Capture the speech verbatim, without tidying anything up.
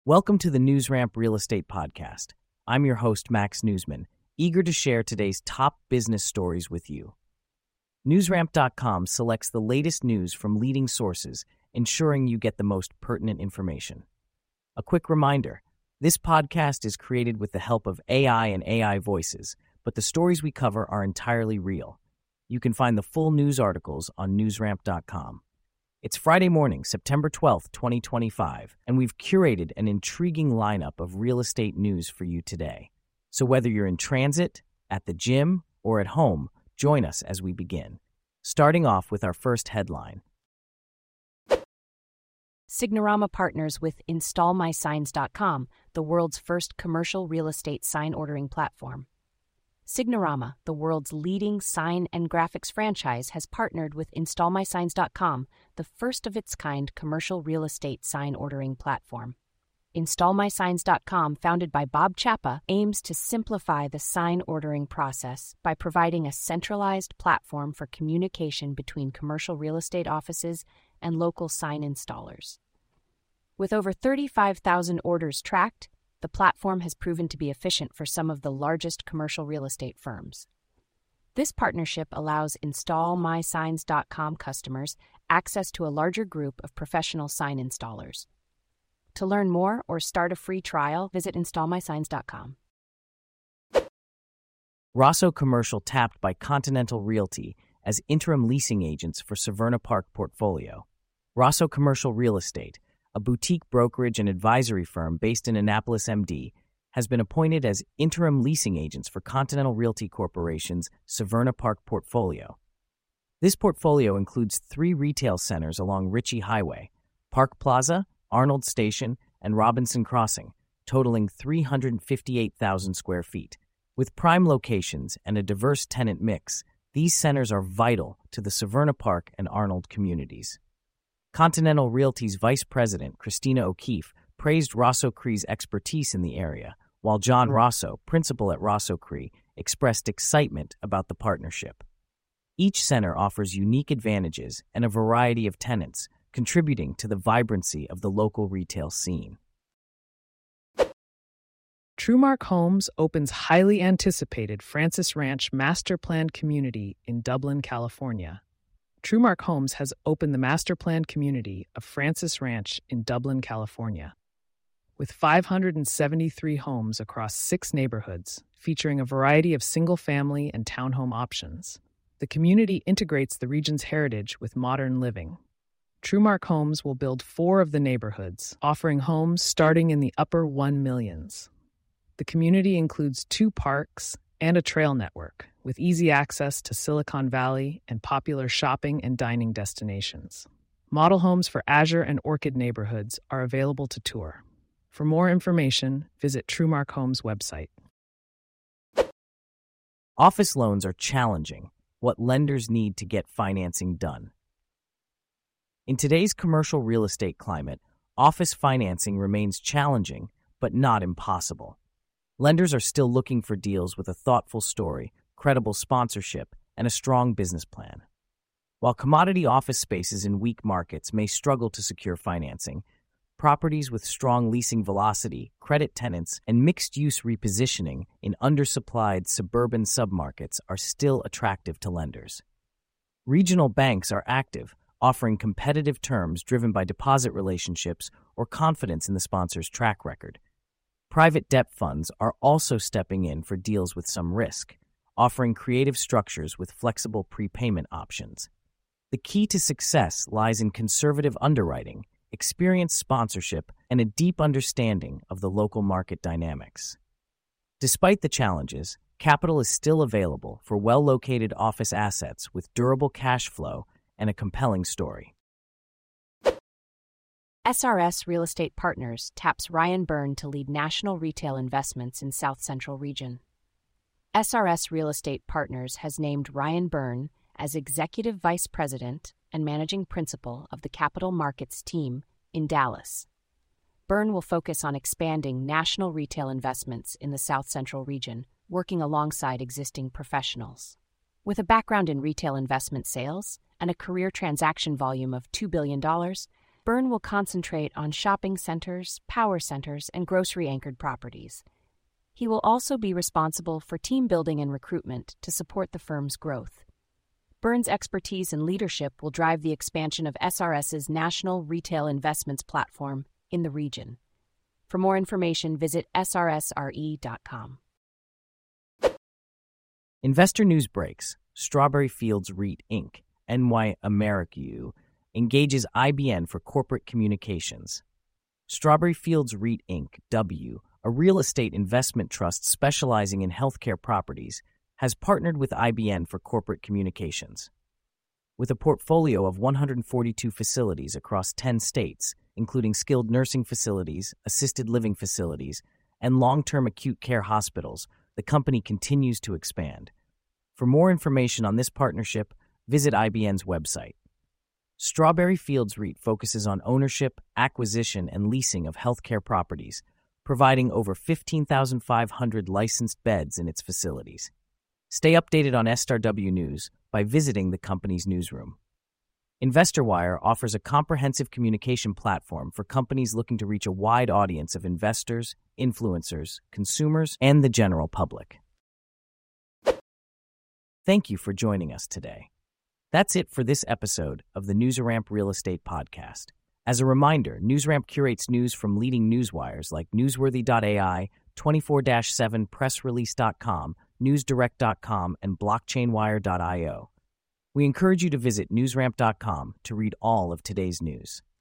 Welcome to the NewsRamp Real Estate Podcast. I'm your host, Max Newsman, eager to share today's top business stories with you. NewsRamp dot com selects the latest news from leading sources, ensuring you get the most pertinent information. A quick reminder, this podcast is created with the help of A I and A I voices, but the stories we cover are entirely real. You can find the full news articles on NewsRamp dot com. It's Friday morning, September twelfth, twenty twenty-five, and we've curated an intriguing lineup of real estate news for you today. So whether you're in transit, at the gym, or at home, join us as we begin. Starting off with our first headline. Signorama partners with Install My Signs dot com, the world's first commercial real estate sign ordering platform. Signorama, the world's leading sign and graphics franchise, has partnered with Install My Signs dot com, the first-of-its-kind commercial real estate sign ordering platform. Install My Signs dot com, founded by Bob Chappa, aims to simplify the sign ordering process by providing a centralized platform for communication between commercial real estate offices and local sign installers. With over thirty-five thousand orders tracked, the platform has proven to be efficient for some of the largest commercial real estate firms. This partnership allows Install My Signs dot com customers access to a larger group of professional sign installers. To learn more or start a free trial, visit Install My Signs dot com. Rosso Commercial tapped by Continental Realty as interim leasing agents for Severna Park portfolio. Rosso Commercial Real Estate, a boutique brokerage and advisory firm based in Annapolis, M D, has been appointed as interim leasing agents for Continental Realty Corporation's Severna Park portfolio. This portfolio includes three retail centers along Ritchie Highway, Park Plaza, Arnold Station, and Robinson Crossing, totaling three hundred fifty-eight thousand square feet. With prime locations and a diverse tenant mix, these centers are vital to the Severna Park and Arnold communities. Continental Realty's Vice President, Christina O'Keefe, praised Rosso Cree's expertise in the area, while John Rosso, principal at Rosso Cree, expressed excitement about the partnership. Each center offers unique advantages and a variety of tenants, contributing to the vibrancy of the local retail scene. TrueMark Homes opens highly anticipated Francis Ranch master planned community in Dublin, California. TrueMark Homes has opened the master planned community of Francis Ranch in Dublin, California. With five hundred seventy-three homes across six neighborhoods, featuring a variety of single-family and townhome options, the community integrates the region's heritage with modern living. TrueMark Homes will build four of the neighborhoods, offering homes starting in the upper one millions. The community includes two parks and a trail network, with easy access to Silicon Valley and popular shopping and dining destinations. Model homes for Azure and Orchid neighborhoods are available to tour. For more information, visit TrueMark Homes' website. Office loans are challenging. What lenders need to get financing done. In today's commercial real estate climate, office financing remains challenging, but not impossible. Lenders are still looking for deals with a thoughtful story, credible sponsorship, and a strong business plan. While commodity office spaces in weak markets may struggle to secure financing, properties with strong leasing velocity, credit tenants, and mixed-use repositioning in undersupplied suburban submarkets are still attractive to lenders. Regional banks are active, offering competitive terms driven by deposit relationships or confidence in the sponsor's track record. Private debt funds are also stepping in for deals with some risk, offering creative structures with flexible prepayment options. The key to success lies in conservative underwriting, experienced sponsorship, and a deep understanding of the local market dynamics. Despite the challenges, capital is still available for well-located office assets with durable cash flow and a compelling story. S R S Real Estate Partners taps Ryan Byrne to lead national retail investments in South Central Region. S R S Real Estate Partners has named Ryan Byrne as Executive Vice President and Managing Principal of the Capital Markets team in Dallas. Byrne will focus on expanding national retail investments in the South Central region, working alongside existing professionals. With a background in retail investment sales and a career transaction volume of two billion dollars, Byrne will concentrate on shopping centers, power centers, and grocery-anchored properties. He will also be responsible for team building and recruitment to support the firm's growth. Byrne's expertise and leadership will drive the expansion of S R S's national retail investments platform in the region. For more information, visit S R S R E dot com. Investor news breaks. Strawberry Fields REIT Incorporated, N Y Americu, engages I B N for corporate communications. Strawberry Fields REIT Incorporated, W, a real estate investment trust specializing in healthcare properties, has partnered with I B N for corporate communications. With a portfolio of one hundred forty-two facilities across ten states, including skilled nursing facilities, assisted living facilities, and long-term acute care hospitals, the company continues to expand. For more information on this partnership, visit I B N's website. Strawberry Fields REIT focuses on ownership, acquisition, and leasing of healthcare properties, providing over fifteen thousand five hundred licensed beds in its facilities. Stay updated on S R W News by visiting the company's newsroom. InvestorWire offers a comprehensive communication platform for companies looking to reach a wide audience of investors, influencers, consumers, and the general public. Thank you for joining us today. That's it for this episode of the NewsRamp Real Estate Podcast. As a reminder, NewsRamp curates news from leading newswires like Newsworthy dot A I, twenty-four seven Press Release dot com, Newsdirect dot com, and Blockchainwire dot io. We encourage you to visit Newsramp dot com to read all of today's news.